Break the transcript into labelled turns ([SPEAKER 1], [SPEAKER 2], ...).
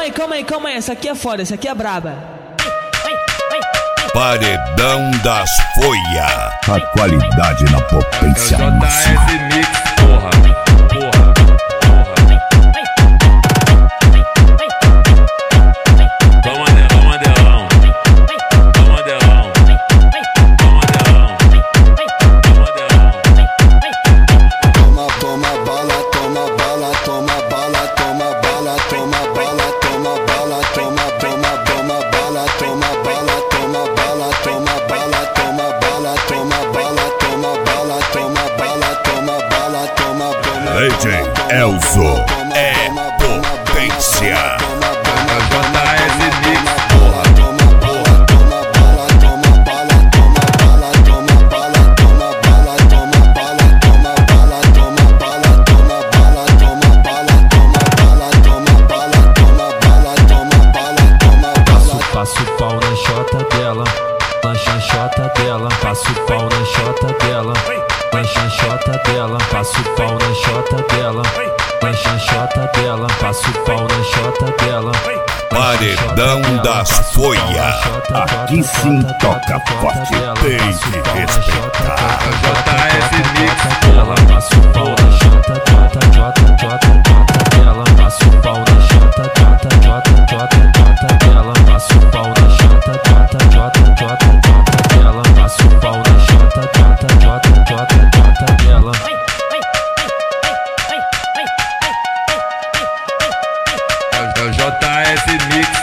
[SPEAKER 1] calma aí, essa aqui é foda, essa aqui é braba.
[SPEAKER 2] Paredão das Folha. A qualidade na potência máxima.
[SPEAKER 3] JS Mix, porra. Toma Mandelão.
[SPEAKER 4] Toma bala, toma bala, toma bala, toma bala, toma bala, toma bala, toma bala, toma bala, toma bala, toma bala, toma bala, toma bala, toma bala, toma bala, toma bala, toma bala, toma bala.
[SPEAKER 2] DJ Elzo é potência.
[SPEAKER 3] JS Mix,
[SPEAKER 4] Toma bala, toma bala, toma bala, toma bala, toma bala, toma bala, toma bala, toma bala, toma bala, toma bala, toma bala, toma bala, toma bala, toma bala, toma bala, toma bala.
[SPEAKER 5] Passo o pau na chota dela, na chanchota dela. Passo o pau na chota dela, na chanchota dela. Passo o pau na chota dela, na chanchota dela. Passo o pau na chota dela.
[SPEAKER 2] Paredão das Folha. Aqui sim toca forte, tem que respeitar.
[SPEAKER 3] JS Mix,
[SPEAKER 5] Ela passa o pau na chota, jota dela. Passa o pau na chota, jota dela. Passa o pau na chota, jota dela. Passa o pau na chota, jota dela.
[SPEAKER 3] JS Mix.